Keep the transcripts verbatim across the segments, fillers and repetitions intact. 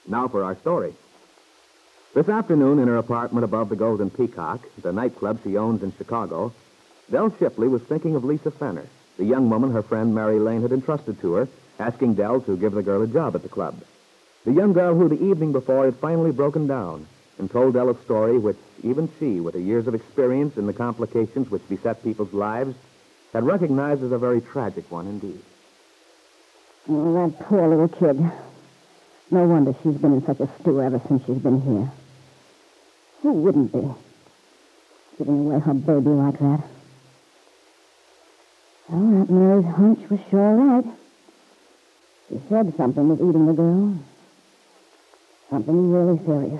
Now for our story. This afternoon in her apartment above the Golden Peacock, the nightclub she owns in Chicago, Dell Shipley was thinking of Lisa Fenner, the young woman her friend Mary Lane had entrusted to her, asking Dell to give the girl a job at the club. The young girl who the evening before had finally broken down and told Dell a story which even she, with her years of experience in the complications which beset people's lives, had recognized as a very tragic one indeed. Oh, that poor little kid. No wonder she's been in such a stew ever since she's been here. Who wouldn't be? Giving away her baby like that. Well, that Mary's hunch was sure right. She said something was eating the girl. Something really serious.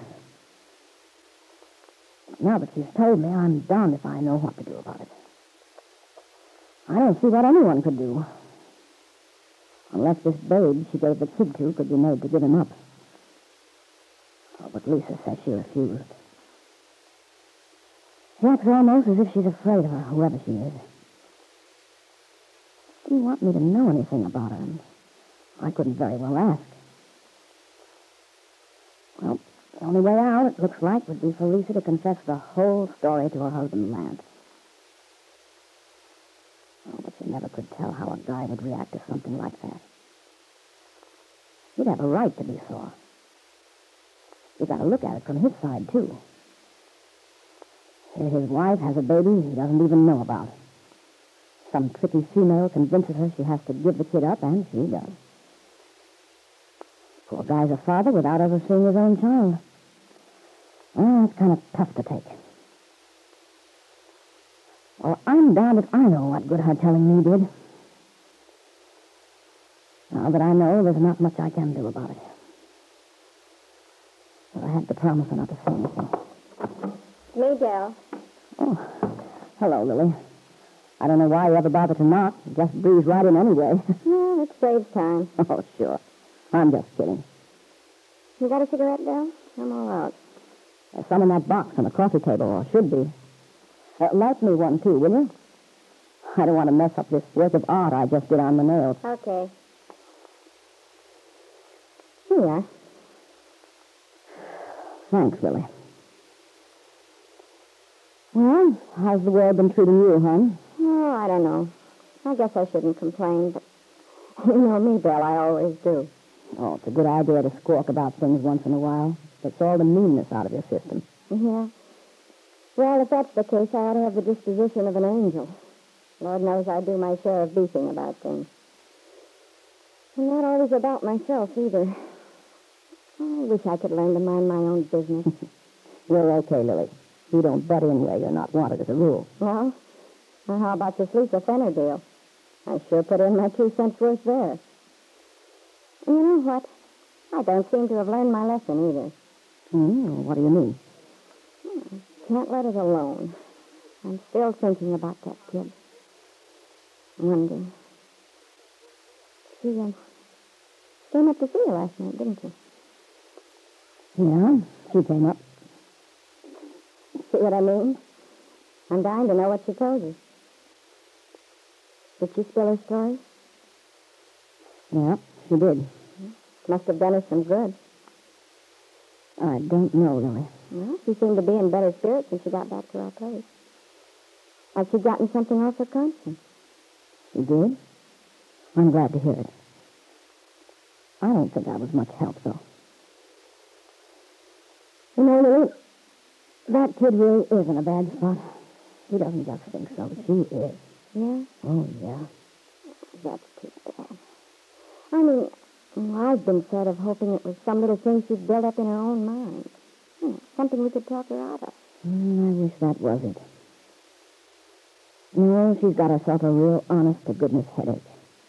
Now that she's told me, I'm darned if I know what to do about it. I don't see what anyone could do. Unless this babe she gave the kid to could be made to give him up. Oh, but Lisa says she refused. She acts almost as if she's afraid of her, whoever she is. She didn't want me to know anything about her, and I couldn't very well ask. Well, the only way out, it looks like, would be for Lisa to confess the whole story to her husband, Lance. Oh, but you never could tell how a guy would react to something like that. He'd have a right to be sore. You've got to look at it from his side, too. Here his wife has a baby he doesn't even know about. Some tricky female convinces her she has to give the kid up, and she does. Poor guy's a father without ever seeing his own child. Well, it's kind of tough to take. Well, I'm darned if I know what good her telling me did. Now that I know, there's not much I can do about it. But I had to promise her not to say anything. Me, Dell. Oh, hello, Lily. I don't know why you ever bother to knock. You just breeze right in anyway. Well, it saves time. Oh, sure. I'm just kidding. You got a cigarette, Dell? I'm all out. There's some in that box on the coffee table, or should be. Uh, light me one, too, will you? I don't want to mess up this work of art I just did on the nails. Okay. Here you are. Thanks, Lily. Well, how's the world been treating you, hon? Oh, I don't know. I guess I shouldn't complain, but you know me, Dell, I always do. Oh, it's a good idea to squawk about things once in a while. Takes all the meanness out of your system. Yeah. Well, if that's the case, I ought to have the disposition of an angel. Lord knows I do my share of beefing about things. And not always about myself, either. Oh, I wish I could learn to mind my own business. You're okay, Lily. You don't butt in where you're not wanted as a rule. Well, well, how about this Lisa Fenner deal? I sure put in my two cents worth there. And you know what? I don't seem to have learned my lesson either. Hmm, what do you mean? Hmm, can't let it alone. I'm still thinking about that kid. Wonder. She uh, came up to see you last night, didn't she? Yeah, she came up. See what I mean? I'm dying to know what she told you. Did she spill her story? Yeah, she did. Must have done her some good. I don't know, Lily. Well, she seemed to be in better spirits when she got back to our place. Like she'd gotten something off her conscience. She did? I'm glad to hear it. I don't think I was much help, though. You know, Lily, that kid really is in a bad spot. He doesn't just think so. She is. Yeah? Oh, yeah. That's too bad. I mean, well, I've been sort of hoping it was some little thing she'd built up in her own mind. Hmm, something we could talk her out of. Mm, I wish that was it. No, she's got herself a real honest-to-goodness headache.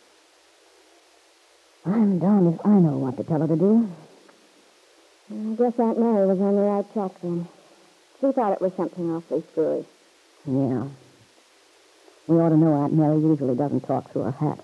I'm darned if I know what to tell her to do. I guess Aunt Mary was on the right track then. She thought it was something awfully screwy. Yeah. We ought to know Aunt Mary usually doesn't talk through her hat.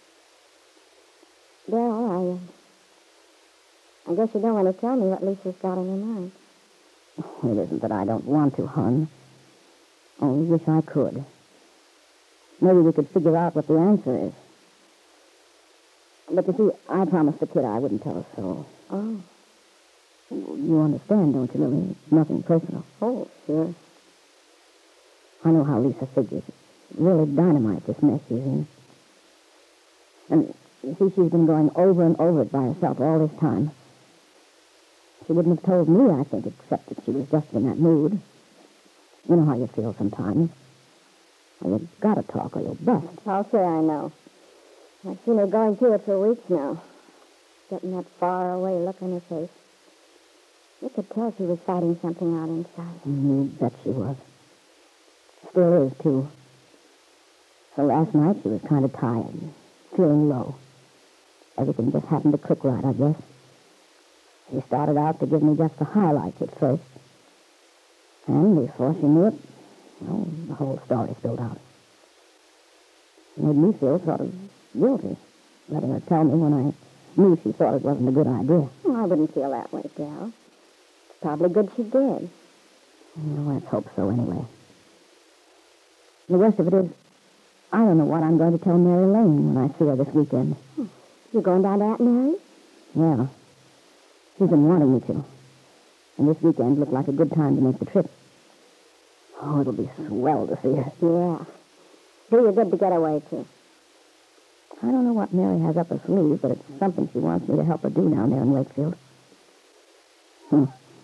Well, I, uh, I guess you don't want to tell me what Lisa's got in her mind. It isn't that I don't want to, hon. Only wish I could. Maybe we could figure out what the answer is. But you see, I promised the kid I wouldn't tell her so. Oh. You understand, don't you, Lily? It's nothing personal. Oh, sure. I know how Lisa figures. It's really dynamite, this mess she's in. And you see, she's been going over and over it by herself all this time. She wouldn't have told me, I think, except that she was just in that mood. You know how you feel sometimes. Well, you've got to talk or you'll bust. I'll say I know. I've seen her going through it for weeks now. Getting that far-away look on her face. You could tell she was fighting something out inside. You bet she was. Still is, too. So last night she was kind of tired, feeling low. Everything just happened to click right, I guess. She started out to give me just the highlights at first. And before she knew it, well, the whole story spilled out. It made me feel sort of guilty, letting her tell me when I knew she thought it wasn't a good idea. Well, I wouldn't feel that way, Dal. It's probably good she did. Well, let's hope so, anyway. The worst of it is, I don't know what I'm going to tell Mary Lane when I see her this weekend. Hmm. You going down to Aunt Mary? Yeah. She's been wanting me to. And this weekend looked like a good time to make the trip. Oh, it'll be swell to see her. Yeah. Do you good to get away to? I don't know what Mary has up her sleeve, but it's something she wants me to help her do down there in Wakefield. Hmm.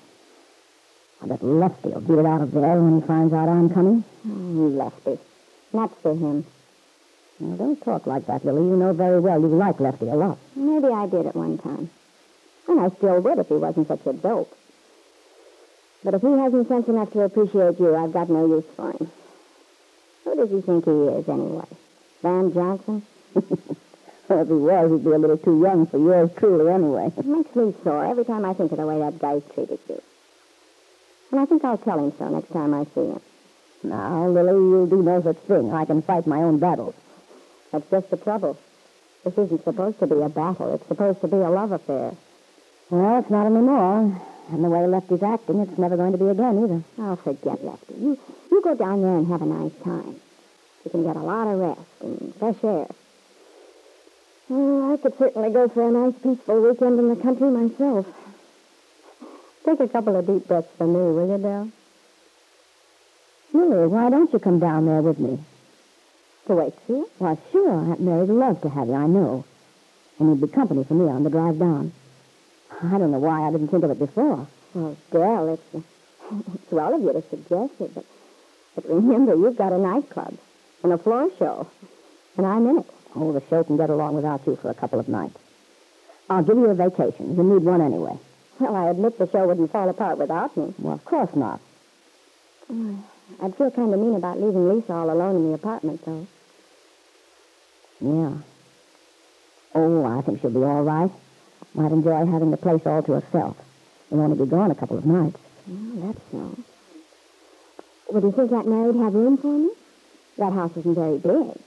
I bet Lefty will beat it out of there when he finds out I'm coming. Oh, Lefty. Nuts for him. Well, don't talk like that, Lily. You know very well you like Lefty a lot. Maybe I did at one time. And I still would if he wasn't such a dope. But if he hasn't sense enough to appreciate you, I've got no use for him. Who does he think he is, anyway? Van Johnson? Well, if he was, he'd be a little too young for yours truly anyway. It makes me sore every time I think of the way that guy's treated you. And I think I'll tell him so next time I see him. Now, Lily, you'll do no such thing. I can fight my own battles. That's just the trouble. This isn't supposed to be a battle. It's supposed to be a love affair. Well, it's not anymore. And the way Lefty's acting, it's never going to be again, either. Oh, forget Lefty. You, you go down there and have a nice time. You can get a lot of rest and fresh air. Well, I could certainly go for a nice, peaceful weekend in the country myself. Take a couple of deep breaths for me, will you, Dale? Lily, why don't you come down there with me? To Wakefield? Why, sure. Aunt Mary'd love to have you, I know. And you'd be company for me on the drive down. I don't know why I didn't think of it before. Well, Dale, it's, uh, it's well of you to suggest it, but, but remember, you've got a nightclub and a floor show, and I'm in it. Oh, the show can get along without you for a couple of nights. I'll give you a vacation. You need one anyway. Well, I admit the show wouldn't fall apart without me. Well, of course not. Oh, I'd feel kind of mean about leaving Lisa all alone in the apartment, though. Yeah. Oh, I think she'll be all right. Might enjoy having the place all to herself. We'll only be gone a couple of nights. Well, that's so. Would you think Aunt Mary'd have room for me? That house isn't very big.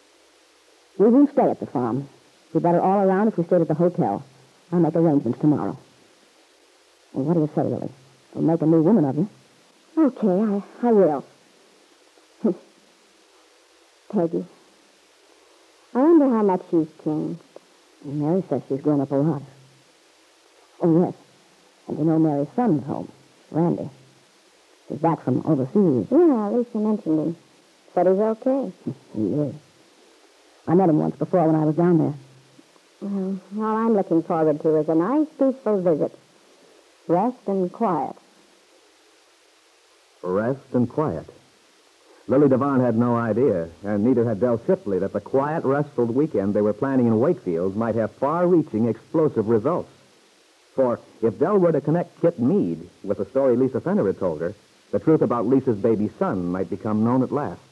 We won't stay at the farm. We'd better all around if we stayed at the hotel. I'll make arrangements tomorrow. Well, what do you say, Lily? We'll make a new woman of you. Okay, I, I will. Peggy, I wonder how much she's changed. Mary says she's grown up a lot. Oh, yes. And you know Mary's son's home, Randy. He's back from overseas. Yeah, Lisa mentioned him. Said he's okay. He is. I met him once before when I was down there. Well, all I'm looking forward to is a nice, peaceful visit. Rest and quiet. Rest and quiet. Lily Devon had no idea, and neither had Del Shipley, that the quiet, restful weekend they were planning in Wakefield might have far-reaching, explosive results. For if Del were to connect Kit Meade with the story Lisa Fenner had told her, the truth about Lisa's baby son might become known at last.